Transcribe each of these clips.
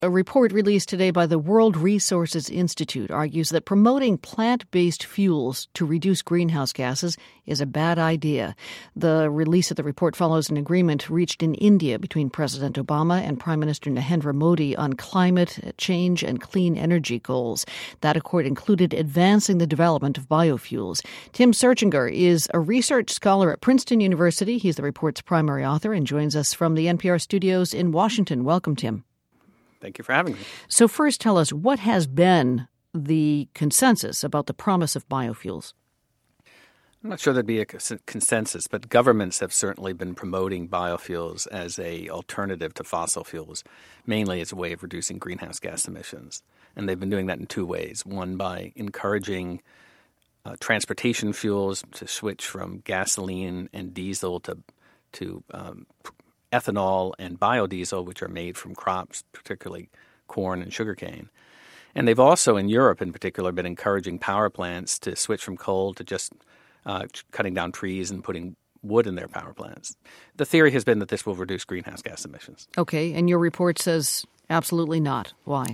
A report released today by the World Resources Institute argues that promoting plant-based fuels to reduce greenhouse gases is a bad idea. The release of the report follows an agreement reached in India between President Obama and Prime Minister Narendra Modi on climate change and clean energy goals. That accord included advancing the development of biofuels. Tim Searchinger is a research scholar at Princeton University. He's the report's primary author and joins us from the NPR studios in Washington. Welcome, Tim. Thank you for having me. So first, tell us, what has been the consensus about the promise of biofuels? I'm not sure there'd be a consensus, but governments have certainly been promoting biofuels as an alternative to fossil fuels, mainly as a way of reducing greenhouse gas emissions. And they've been doing that in two ways. One, by encouraging transportation fuels to switch from gasoline and diesel to ethanol and biodiesel, which are made from crops, particularly corn and sugarcane. And they've also, in Europe in particular, been encouraging power plants to switch from coal to just cutting down trees and putting wood in their power plants. The theory has been that this will reduce greenhouse gas emissions. Okay, and your report says absolutely not. Why?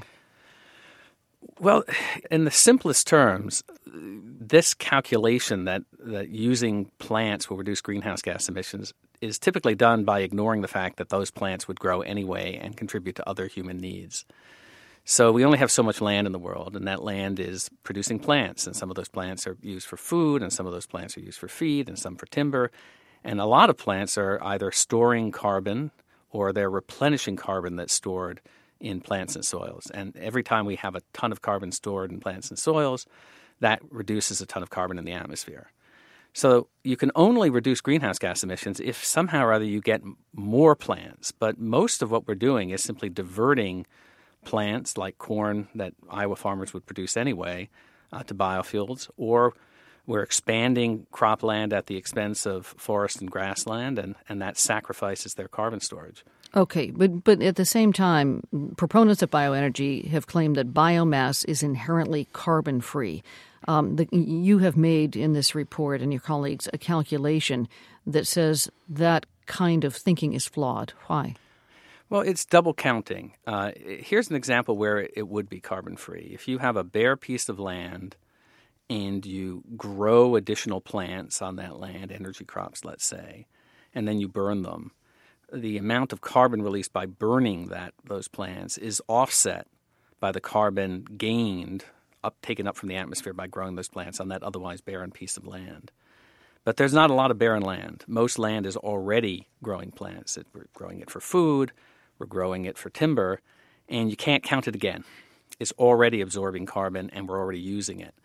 Well, in the simplest terms, this calculation that using plants will reduce greenhouse gas emissions is typically done by ignoring the fact that those plants would grow anyway and contribute to other human needs. So we only have so much land in the world, and that land is producing plants, and some of those plants are used for food, and some of those plants are used for feed, and some for timber. And a lot of plants are either storing carbon or they're replenishing carbon that's stored in plants and soils. And every time we have a ton of carbon stored in plants and soils, that reduces a ton of carbon in the atmosphere. So you can only reduce greenhouse gas emissions if somehow or other you get more plants. But most of what we're doing is simply diverting plants like corn that Iowa farmers would produce anyway to biofuels, or we're expanding cropland at the expense of forest and grassland, and that sacrifices their carbon storage. Okay, but at the same time, proponents of bioenergy have claimed that biomass is inherently carbon-free. You have made in this report, and your colleagues, a calculation that says that kind of thinking is flawed. Why? Well, it's double counting. Here's an example where it would be carbon-free. If you have a bare piece of land and you grow additional plants on that land, energy crops, let's say, and then you burn them, the amount of carbon released by burning those plants is offset by the carbon gained, taken up from the atmosphere by growing those plants on that otherwise barren piece of land. But there's not a lot of barren land. Most land is already growing plants. We're growing it for food, we're growing it for timber, and you can't count it again. It's already absorbing carbon, and we're already using it.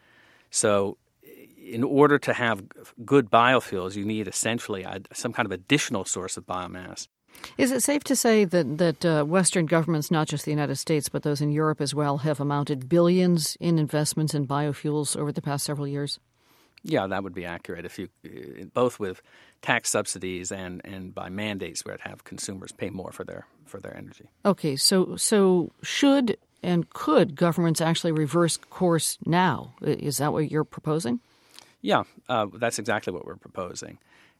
So in order to have good biofuels, you need essentially some kind of additional source of biomass. Is it safe to say that Western governments, not just the United States, but those in Europe as well, have amounted billions in investments in biofuels over the past several years? Yeah, that would be accurate. If you both with tax subsidies and by mandates where it have consumers pay more for their energy. Okay, so should and could governments actually reverse course now? Is that what you're proposing? Yeah, that's exactly what we're proposing.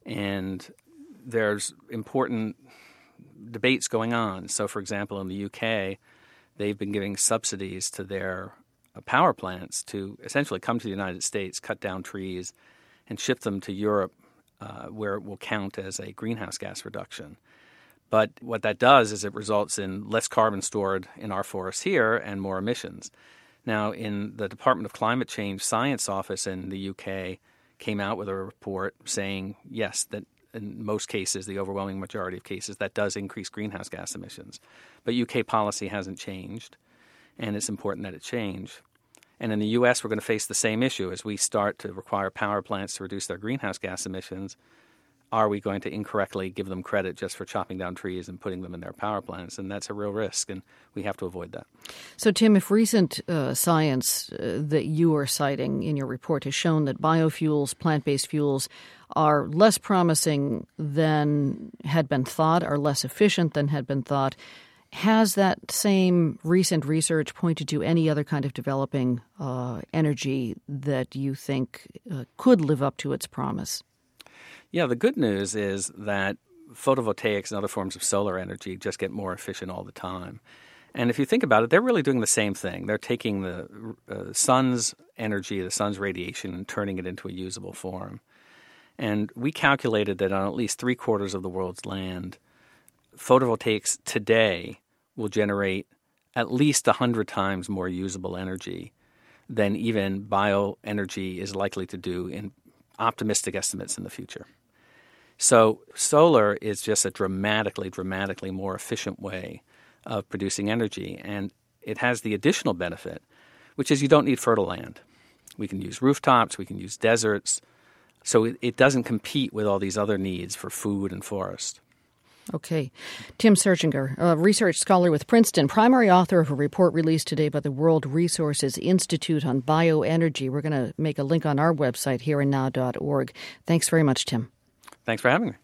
And there's important debates going on. So, for example, in the UK, they've been giving subsidies to their power plants to essentially come to the United States, cut down trees, and ship them to Europe where it will count as a greenhouse gas reduction. But what that does is it results in less carbon stored in our forests here and more emissions. Now, in the Department of Climate Change Science Office in the UK came out with a report saying, yes, that in most cases, the overwhelming majority of cases, that does increase greenhouse gas emissions. But UK policy hasn't changed, and it's important that it change. And in the U.S., we're going to face the same issue as we start to require power plants to reduce their greenhouse gas emissions. Are we going to incorrectly give them credit just for chopping down trees and putting them in their power plants? And that's a real risk, and we have to avoid that. So, Tim, if recent science that you are citing in your report has shown that biofuels, plant-based fuels, are less promising than had been thought, are less efficient than had been thought, has that same recent research pointed to any other kind of developing energy that you think could live up to its promise? Yeah, the good news is that photovoltaics and other forms of solar energy just get more efficient all the time. And if you think about it, they're really doing the same thing. They're taking the sun's energy, the sun's radiation, and turning it into a usable form. And we calculated that on at least 3/4 of the world's land, photovoltaics today will generate at least 100 times more usable energy than even bioenergy is likely to do in optimistic estimates in the future. So solar is just a dramatically more efficient way of producing energy. And it has the additional benefit, which is you don't need fertile land. We can use rooftops, we can use deserts. So it doesn't compete with all these other needs for food and forest. Okay. Tim Searchinger, a research scholar with Princeton, primary author of a report released today by the World Resources Institute on bioenergy. We're going to make a link on our website, hereandnow.org. Thanks very much, Tim. Thanks for having me.